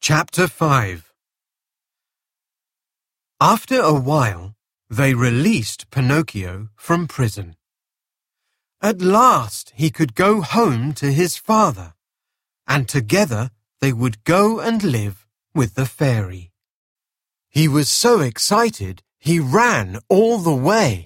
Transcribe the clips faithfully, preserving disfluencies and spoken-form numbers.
Chapter five. After a while, they released Pinocchio from prison. At last he could go home to his father, and together they would go and live with the fairy. He was so excited he ran all the way.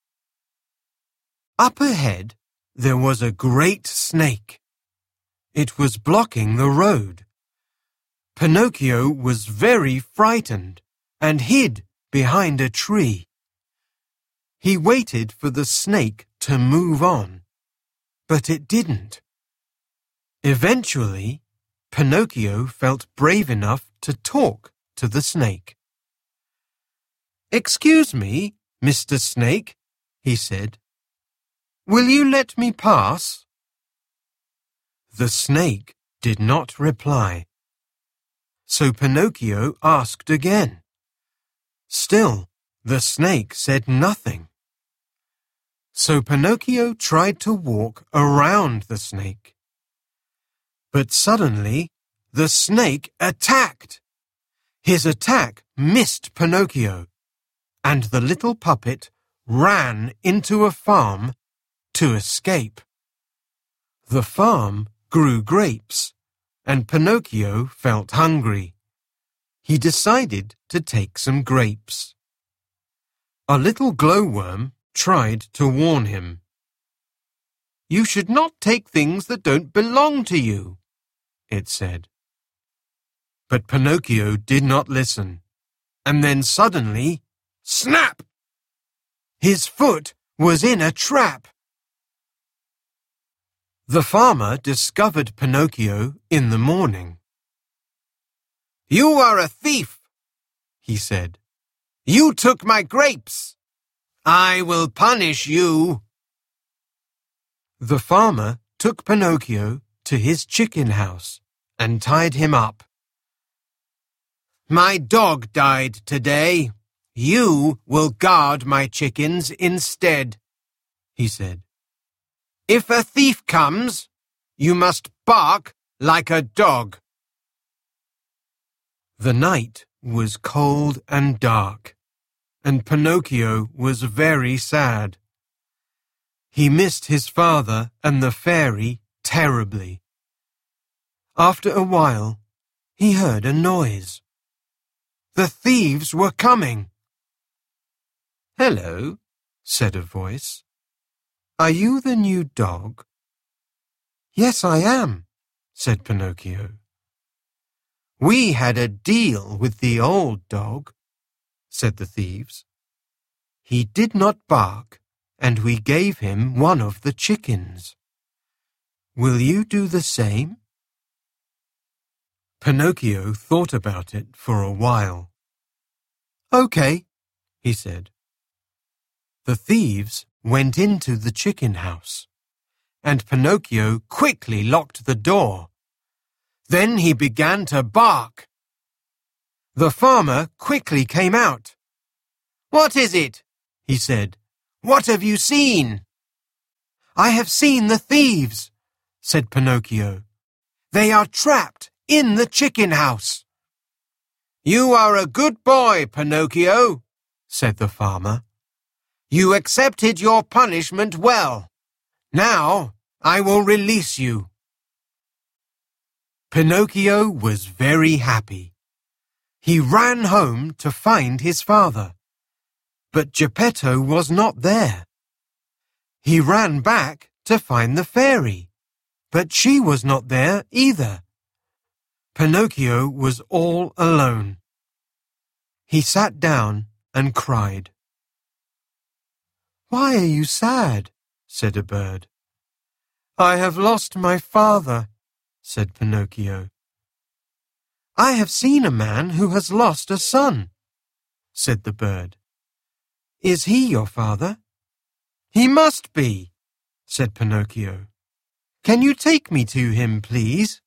Up ahead there was a great snake. It was blocking the road. Pinocchio was very frightened and hid behind a tree. He waited for the snake to move on, but it didn't. Eventually, Pinocchio felt brave enough to talk to the snake. "Excuse me, Mister Snake," he said. "Will you let me pass?" The snake did not reply. So Pinocchio asked again. Still, the snake said nothing. So Pinocchio tried to walk around the snake. But suddenly, the snake attacked. His attack missed Pinocchio, and the little puppet ran into a farm to escape. The farm grew grapes, and Pinocchio felt hungry. He decided to take some grapes. A little glowworm tried to warn him. "You should not take things that don't belong to you," it said. But Pinocchio did not listen, and then suddenly, snap! His foot was in a trap. The farmer discovered Pinocchio in the morning. "You are a thief," he said. "You took my grapes. I will punish you." The farmer took Pinocchio to his chicken house and tied him up. "My dog died today. You will guard my chickens instead," he said. "If a thief comes, you must bark like a dog." The night was cold and dark, and Pinocchio was very sad. He missed his father and the fairy terribly. After a while, he heard a noise. The thieves were coming. "Hello," said a voice. "Are you the new dog?" "Yes, I am," said Pinocchio. "We had a deal with the old dog," said the thieves. "He did not bark, and we gave him one of the chickens. Will you do the same?" Pinocchio thought about it for a while. "Okay," he said. The thieves went into the chicken house, and Pinocchio quickly locked the door. Then he began to bark. The farmer quickly came out. "What is it?" he said. "What have you seen?" "I have seen the thieves," said Pinocchio. "They are trapped in the chicken house." "You are a good boy, Pinocchio," said the farmer. "You accepted your punishment well. Now I will release you." Pinocchio was very happy. He ran home to find his father, but Geppetto was not there. He ran back to find the fairy, but she was not there either. Pinocchio was all alone. He sat down and cried. "Why are you sad?" said a bird. "I have lost my father," said Pinocchio. "I have seen a man who has lost a son," said the bird. "Is he your father?" "He must be," said Pinocchio. "Can you take me to him, please?"